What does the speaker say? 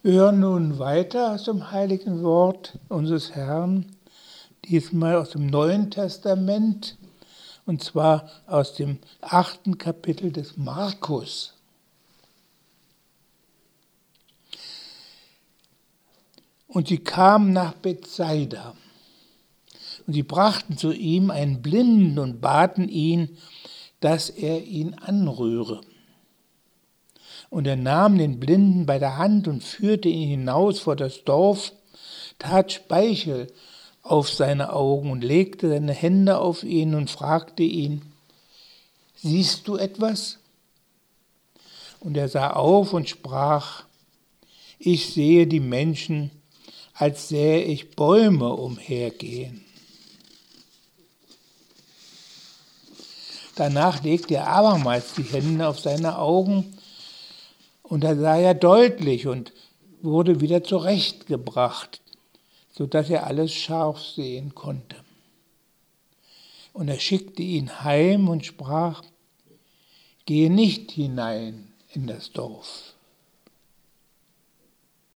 Wir hören nun weiter aus dem heiligen Wort unseres Herrn, diesmal aus dem Neuen Testament, und zwar aus dem 8. Kapitel des Markus. Und sie kamen nach Bethsaida, und sie brachten zu ihm einen Blinden und baten ihn, dass er ihn anrühre. Und er nahm den Blinden bei der Hand und führte ihn hinaus vor das Dorf, tat Speichel auf seine Augen und legte seine Hände auf ihn und fragte ihn: Siehst du etwas? Und er sah auf und sprach: Ich sehe die Menschen, als sähe ich Bäume umhergehen. Danach legte er abermals die Hände auf seine Augen, und da sah er deutlich und wurde wieder zurechtgebracht, sodass er alles scharf sehen konnte. Und er schickte ihn heim und sprach: Gehe nicht hinein in das Dorf.